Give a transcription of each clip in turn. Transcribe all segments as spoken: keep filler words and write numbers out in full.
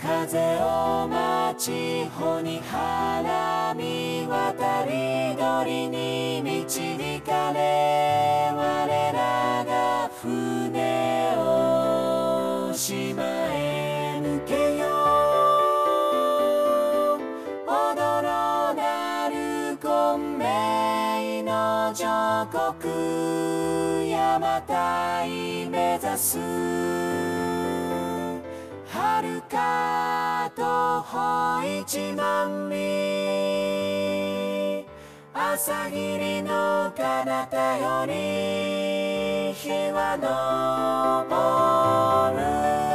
風を待ち穂に花見渡り鳥に導かれ我らが船を島へ向けよう。踊ろなる混迷の上国邪馬台目指す。遥か徒歩一万里朝霧の彼方より日は昇る。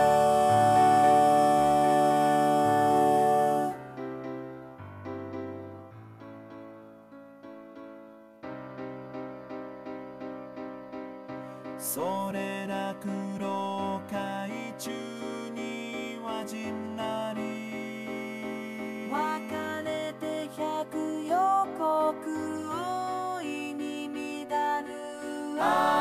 それら黒海中には陣なり分かれて百余国大いに乱る。あ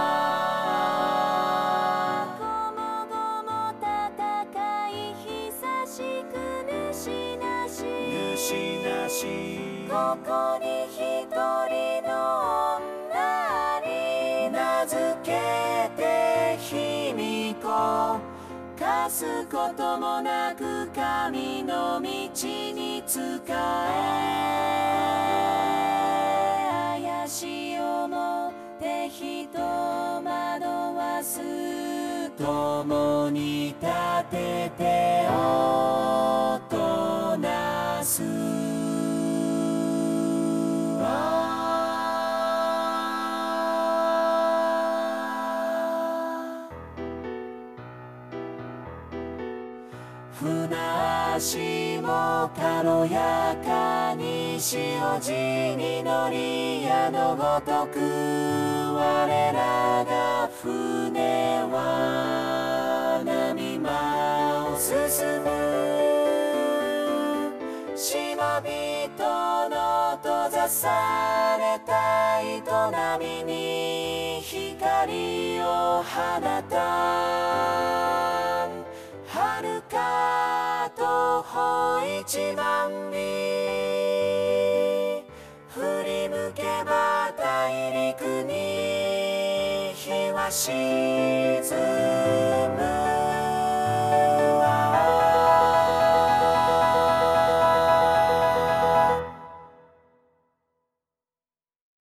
あごもごも戦い久しく主なし主なしここに一人の女に名付けて卑弥呼。かすこともなく神の道に仕え怪しをもって人を惑わす。共に立てておとなす。船足も軽やかに潮路に乗り矢のごとく我らが船は波間を進む。島人の閉ざされた営みに光を放たん。遥か徒歩一万里振り向けば大陸に日は沈む。